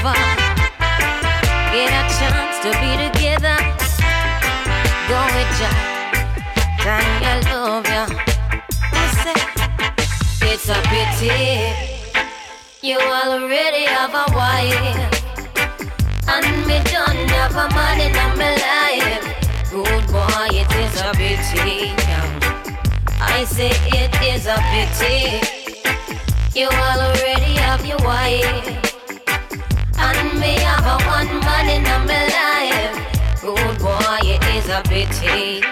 never get a chance to be together, go with ya, Tanya love ya. It's a pity you already have a wife, and me don't have a man in my life. Good boy, it is a pity. I say it is a pity you already have your wife, and me have a one man in my life. Good boy, it is a pity.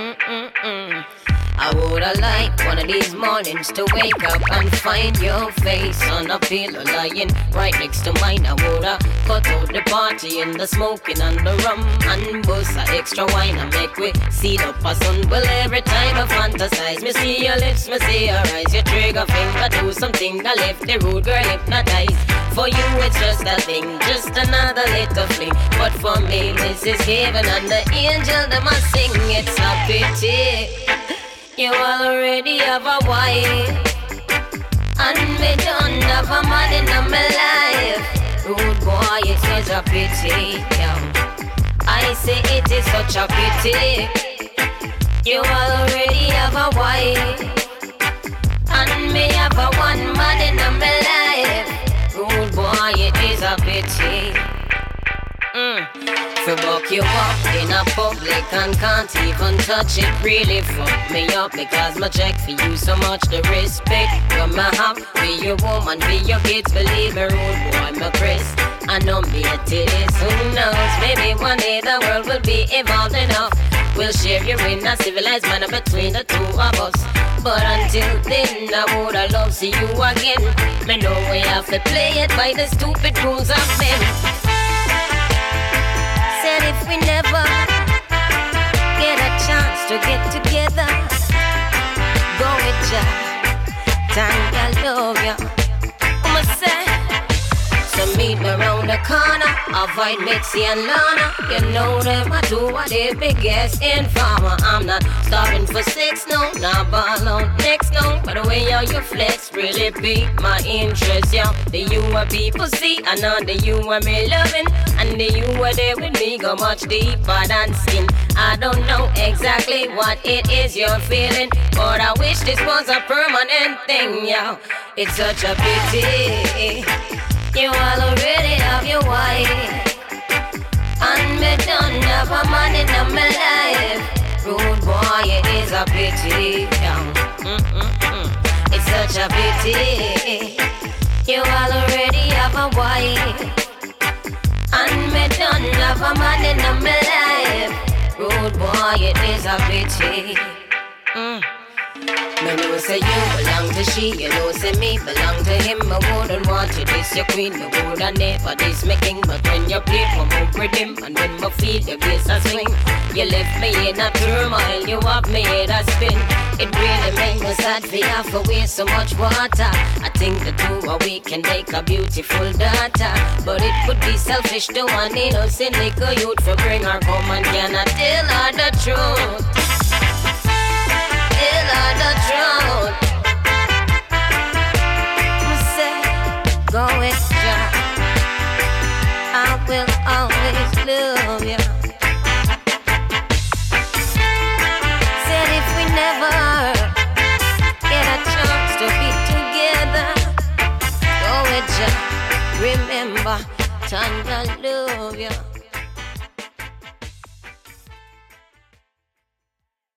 I woulda liked one of these mornings to wake up and find your face on a pillow lying right next to mine. I woulda cut out the party and the smoking and the rum and bust a extra wine and make we seat up a sun. Well, every time I fantasize, me see your lips, me see your eyes, your trigger finger do something I left the rude girl hypnotized. For you it's just a thing, just another little fling, but for me this is heaven and the angel them a sing. It's a pity you already have a wife, and me don't have a man in my life. Rude boy, it is a pity. I say it is such a pity you already have a wife, and me have a one man in my life. Rude boy, it is a pity. To buck you up in a public and can't even touch it, really fuck me up because my check for you so much. The respect you me have for your woman, for your kids, believe me, rude boy, my Chris. I know me it is, who knows, maybe one day the world will be evolved enough. We'll share you in a civilized manner between the two of us. But until then, I woulda loved see you again. Me know we have to play it by the stupid rules of men. Said if we never get a chance to get together, go with ya, Tanya love ya. I'ma say, so meet me round the corner, avoid Mitzi and Lana. You know them, I do what they biggest informer. I'm not starving for sex, no, not ball out next, no. But the way how you flex really pique my interest, yeah. The you are people see, I know the you are me loving, and the you are there with me go much deeper than skin. I don't know exactly what it is you're feeling, but I wish this was a permanent thing, yeah. It's such a pity you already have your wife, and me don't have a man in my life. Rude boy, it is a pity. It's such a pity you already have a wife, and me don't have a man in my life. Rude boy, it is a pity. Me know say you belong to she, you know say me belong to him. I wouldn't want you this your queen, I woulda never this my king. But when you play for my rhythm, and when my feet your bass a swing, you left me in a turmoil, you have me in a spin. It really make me sad for you have to waste so much water. I think the two of we can make a beautiful daughter, but it would be selfish to an innocent little youth for bring her home and cannot tell her the truth. Tell her the truth. Say, go with ya, I will always love ya. Said if we never get a chance to be together, go with ya, remember, Tanya love ya.